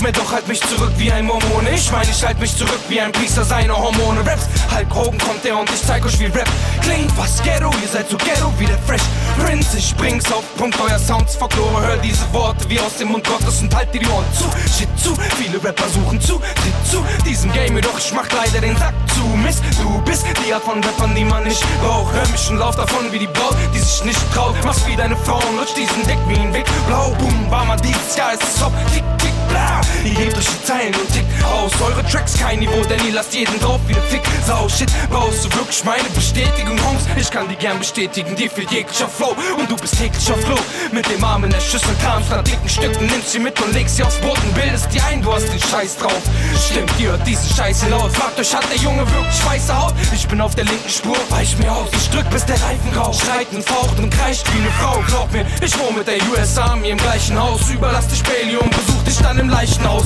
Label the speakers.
Speaker 1: mir doch, halt mich zurück wie ein Mormone. Ich meine, ich halt mich zurück wie ein Priester seine Hormone. Raps, Hulk Hogan kommt der und ich zeig euch wie Rap klingt. Was Ghetto, ihr seid so Ghetto wie der Fresh Prince. Ich bring's auf Punkt, euer Sounds Folklore. Hör diese Worte wie aus dem Mund Gottes und halt dir die Ohren zu. Shit zu, viele Rapper suchen zu, tritt zu diesem Game, jedoch ich mach leider den Sack zu. Mist, du bist die Art von Rappern, die man nicht braucht. Hör mich und lauf davon wie die Braut, die sich nicht traut. Mach's wie deine Frau und lutsch diesen Dick wie ein Weg. Blau, boom, war mal dieses Jahr, ist es top. Tick, tick, bla. Ihr gebt euch die Zeilen und tickt aus. Eure Tracks kein Niveau, denn ihr lasst jeden drauf wie der Fick. Sau, shit, brauchst du wirklich meine Bestätigung, Homes? Ich kann die gern bestätigen, dir fehlt jeglicher Flow. Und du bist täglich auf Flow. Mit dem Arm in der Schüssel kramst nach dicken Stücken, nimmst sie mit und legst sie aufs Brot und bildest die ein, du hast den Scheiß drauf. Stimmt, ihr hört diese Scheiße laut. Fragt euch, hat der Junge wirklich weiße Haut? Ich bin auf der linken Spur, weich mir aus. Ich drück bis der Reifen raucht. Schreit und faucht und kreischt wie eine Frau. Glaub mir, ich wohne mit der US Army im gleichen Haus. Überlass dich Bailey und besuch dich dann im Leichenhaus.